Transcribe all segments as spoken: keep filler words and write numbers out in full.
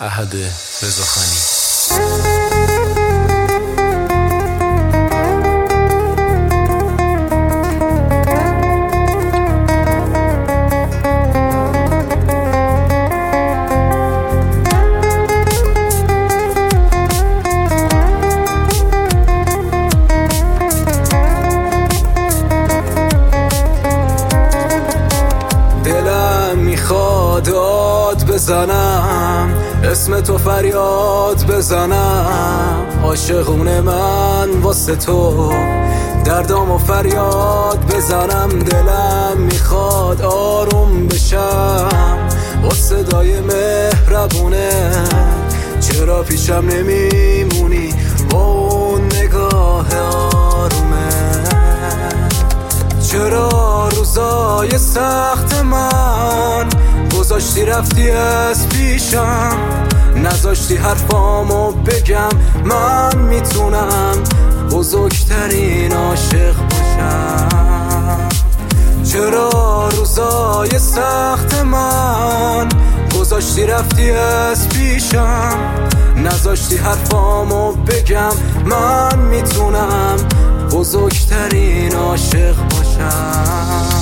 احد رضاخانی. دلم میخواد داد بزنم، اسم تو فریاد بزنم، عاشقونه من واسه تو دردام و فریاد بزنم. دلم میخواد آروم بشم با صدای مهربونه، چرا پیشم نمیمونی با اون نگاه آرومه؟ چرا روزای سخت من گذاشتی رفتی از پیشم، نذاشتی حرفامو بگم من میتونم بزرگترین عاشق باشم؟ چرا روزای سخت من گذاشتی رفتی از پیشم، نذاشتی حرفامو بگم من میتونم بزرگترین عاشق باشم؟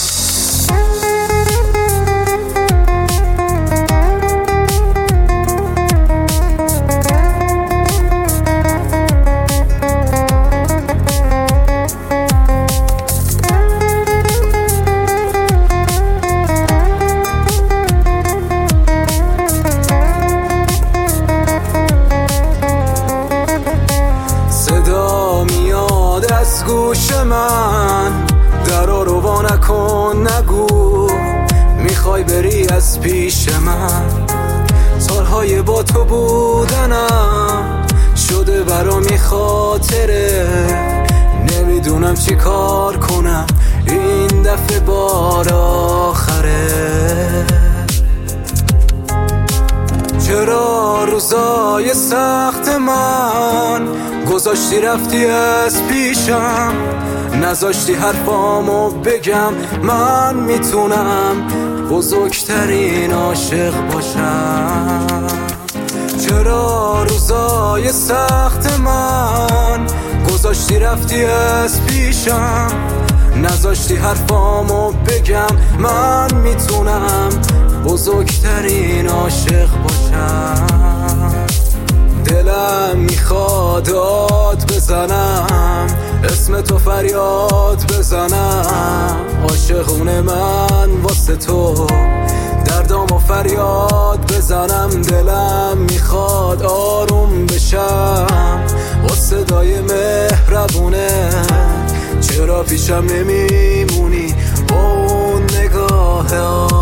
از گوش من درا رو وا نکن، نگو میخوای بری از پیش من. سالهای با تو بودنم شده برامی خاطره، نمیدونم چی کار کنم این دفعه بار آخره. چرا روزای سخت من گذاشتی رفتی از پیشم، نذاشتی حرفامو بگم من میتونم بزرگترین عاشق باشم؟ چرا روزای سخت من گذاشتی رفتی از پیشم، نذاشتی حرفامو بگم من میتونم بزرگترین عاشق باشم؟ دلم میخواد داد بزنم، اسم تو فریاد بزنم، عاشقونه من واسه تو دردام و فریاد بزنم. دلم میخواد آروم بشم با صدای مهربونه، چرا پیشم نمیمونی با اون نگاه